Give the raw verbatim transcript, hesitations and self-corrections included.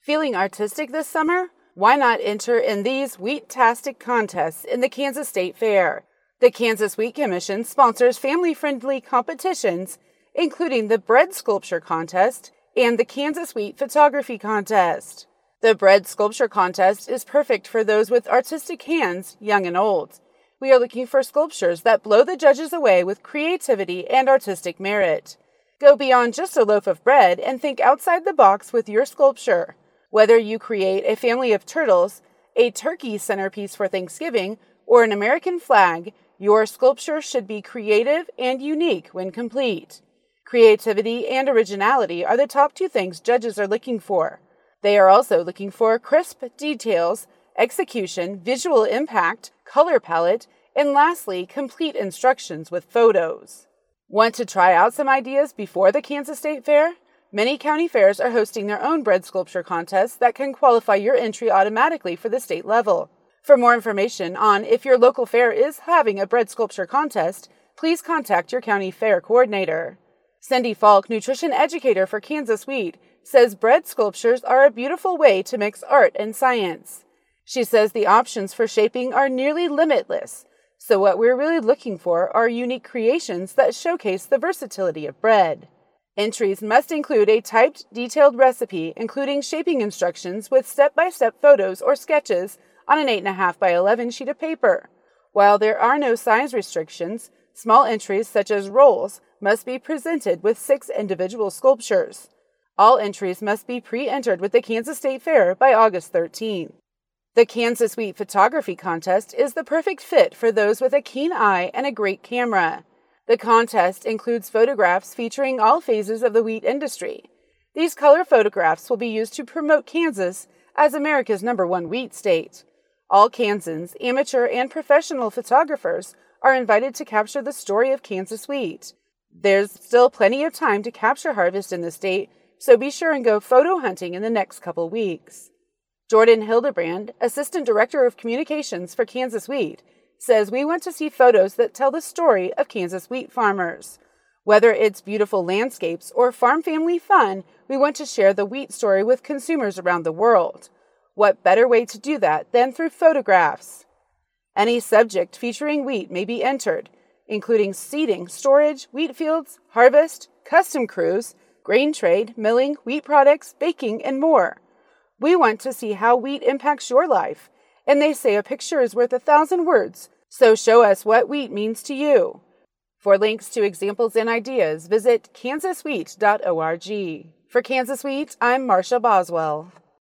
Feeling artistic this summer? Why not enter in these Wheat-tastic contests in the Kansas State Fair? The Kansas Wheat Commission sponsors family-friendly competitions, including the Bread Sculpture Contest and the Kansas Wheat Photography Contest. The Bread Sculpture Contest is perfect for those with artistic hands, young and old. We are looking for sculptures that blow the judges away with creativity and artistic merit. Go beyond just a loaf of bread and think outside the box with your sculpture. Whether you create a family of turtles, a turkey centerpiece for Thanksgiving, or an American flag, your sculpture should be creative and unique when complete. Creativity and originality are the top two things judges are looking for. They are also looking for crisp details, execution, visual impact, color palette, and lastly, complete instructions with photos. Want to try out some ideas before the Kansas State Fair? Many county fairs are hosting their own bread sculpture contests that can qualify your entry automatically for the state level. For more information on if your local fair is having a bread sculpture contest, please contact your county fair coordinator. Cindy Falk, nutrition educator for Kansas Wheat, says bread sculptures are a beautiful way to mix art and science. She says the options for shaping are nearly limitless, so what we're really looking for are unique creations that showcase the versatility of bread. Entries must include a typed, detailed recipe, including shaping instructions with step-by-step photos or sketches on an eight point five by eleven sheet of paper. While there are no size restrictions, small entries such as rolls must be presented with six individual sculptures. All entries must be pre-entered with the Kansas State Fair by August thirteenth. The Kansas Wheat Photography Contest is the perfect fit for those with a keen eye and a great camera. The contest includes photographs featuring all phases of the wheat industry. These color photographs will be used to promote Kansas as America's number one wheat state. All Kansans, amateur and professional photographers, are invited to capture the story of Kansas wheat. There's still plenty of time to capture harvest in the state, so be sure and go photo hunting in the next couple weeks. Jordan Hildebrand, Assistant Director of Communications for Kansas Wheat, says we want to see photos that tell the story of Kansas wheat farmers. Whether it's beautiful landscapes or farm family fun, we want to share the wheat story with consumers around the world. What better way to do that than through photographs? Any subject featuring wheat may be entered, including seeding, storage, wheat fields, harvest, custom crews, grain trade, milling, wheat products, baking, and more. We want to see how wheat impacts your life, and they say a picture is worth a thousand words, so show us what wheat means to you. For links to examples and ideas, visit kansas wheat dot org. For Kansas Wheat, I'm Marsha Boswell.